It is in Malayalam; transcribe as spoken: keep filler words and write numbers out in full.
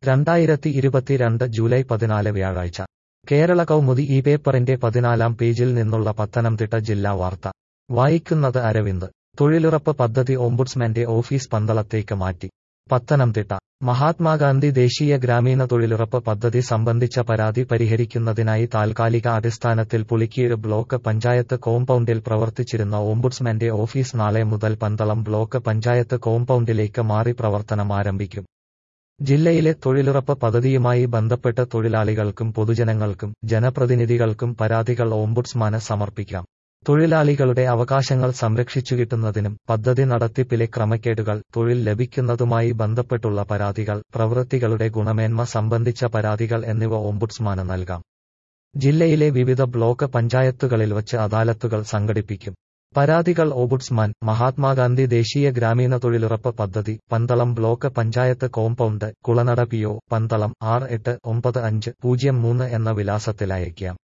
രണ്ടായിരത്തി ഇരുപത്തിരണ്ട് ജൂലൈ പതിനാല് വ്യാഴാഴ്ച കേരള കൗമുദി ഈ പേപ്പറിന്റെ പതിനാലാം പേജിൽ നിന്നുള്ള പത്തനംതിട്ട ജില്ലാ വാർത്ത വായിക്കുന്നത് അരവിന്ദ്. തൊഴിലുറപ്പ് പദ്ധതി ഓംബുഡ്സ്മാന്റെ ഓഫീസ് പന്തളത്തേക്ക് മാറ്റി. പത്തനംതിട്ട മഹാത്മാഗാന്ധി ദേശീയ ഗ്രാമീണ തൊഴിലുറപ്പ് പദ്ധതി സംബന്ധിച്ച പരാതി പരിഹരിക്കുന്നതിനായി താൽക്കാലിക അടിസ്ഥാനത്തിൽ പുളിക്കീഴ് ബ്ലോക്ക് പഞ്ചായത്ത് കോമ്പൗണ്ടിൽ പ്രവർത്തിച്ചിരുന്ന ഓംബുഡ്സ്മാന്റെ ഓഫീസ് നാളെ മുതൽ പന്തളം ബ്ലോക്ക് പഞ്ചായത്ത് കോമ്പൗണ്ടിലേക്ക് മാറി പ്രവർത്തനം ആരംഭിക്കും. ജില്ലയിലെ തൊഴിലുറപ്പ് പദ്ധതിയുമായി ബന്ധപ്പെട്ട് തൊഴിലാളികൾക്കും പൊതുജനങ്ങൾക്കും ജനപ്രതിനിധികൾക്കും പരാതികൾ ഓംബുഡ്സ്മാന് സമർപ്പിക്കാം. തൊഴിലാളികളുടെ അവകാശങ്ങൾ സംരക്ഷിച്ചുകിട്ടുന്നതിനും പദ്ധതി നടത്തിപ്പിലെ ക്രമക്കേടുകൾ, തൊഴിൽ ലഭിക്കുന്നതുമായി ബന്ധപ്പെട്ടുള്ള പരാതികൾ, പ്രവൃത്തികളുടെ ഗുണമേന്മ സംബന്ധിച്ച പരാതികൾ എന്നിവ ഓംബുഡ്സ്മാന് നൽകാം. ജില്ലയിലെ വിവിധ ബ്ലോക്ക് പഞ്ചായത്തുകളിൽ വച്ച് അദാലത്തുകൾ സംഘടിപ്പിക്കും. പരാതികൾ ഓംബുഡ്സ്മാൻ, മഹാത്മാഗാന്ധി ദേശീയ ഗ്രാമീണ തൊഴിലുറപ്പ് പദ്ധതി, Pandalam block panchayat compound, Kulanada P O, Pandalam ആറ് എട്ട് ഒമ്പത് അഞ്ച് പൂജ്യം മൂന്ന് എന്ന വിലാസത്തിൽ അയയ്ക്കാം.